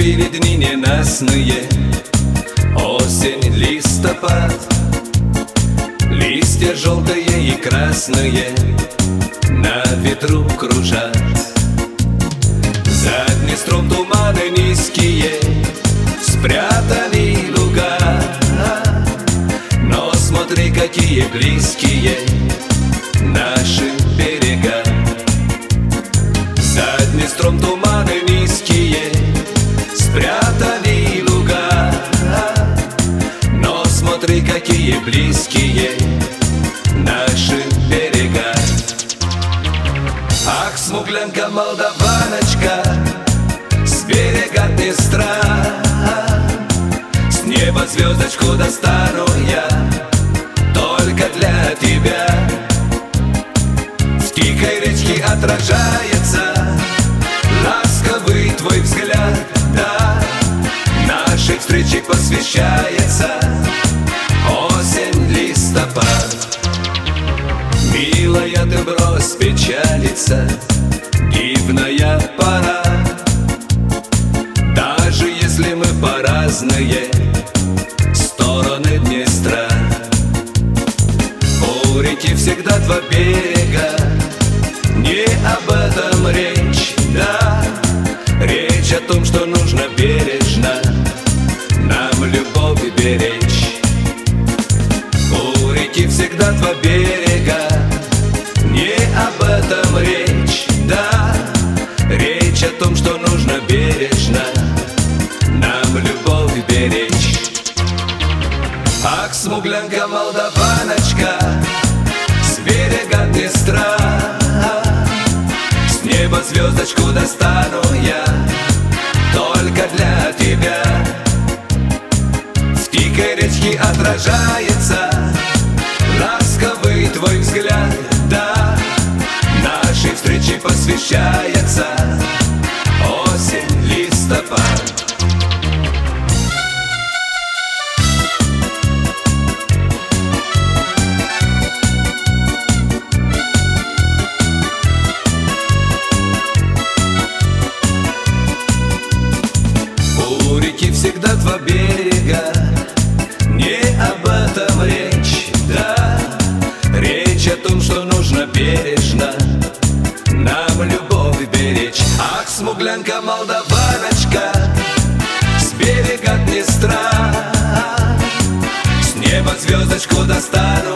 впереди ненастные, осень, листопад, листья желтые и красные на ветру кружат. За Днестром туманы низкие спрятали луга, но смотри, какие близкие наши берега. За Днестром туманы низкие спрятали луга, но смотри, какие близкие наши берега. Ах, смуглянка, молдаваночка, с берега Днестра, с неба звездочку достану я только для тебя. В тихой речке отражается ласковый твой взгляд, да, нашей встрече посвящается осень, листопад. Милая, ты брось печалиться, дивная пора. Даже если мы по разные стороны Днестра, у реки всегда два берега, не об этом речь, да. Речь о том, что нужно бережно нам любовь беречь. У реки всегда два берега, не об этом речь, да. Речь о том, что нужно бережно нам любовь беречь. Ах, смуглянка, молдаваночка, с берега Днестра, с неба звездочку достану я только для тебя. В тихой речке отражается ласковый твой взгляд, да, нашей встрече посвящается осень, листопад. У реки всегда два берега, не об этом речь, да. Речь о том, что нужно бережно нам любовь беречь. Ах, смуглянка, молдаваночка, с берега Днестра, с неба звездочку достану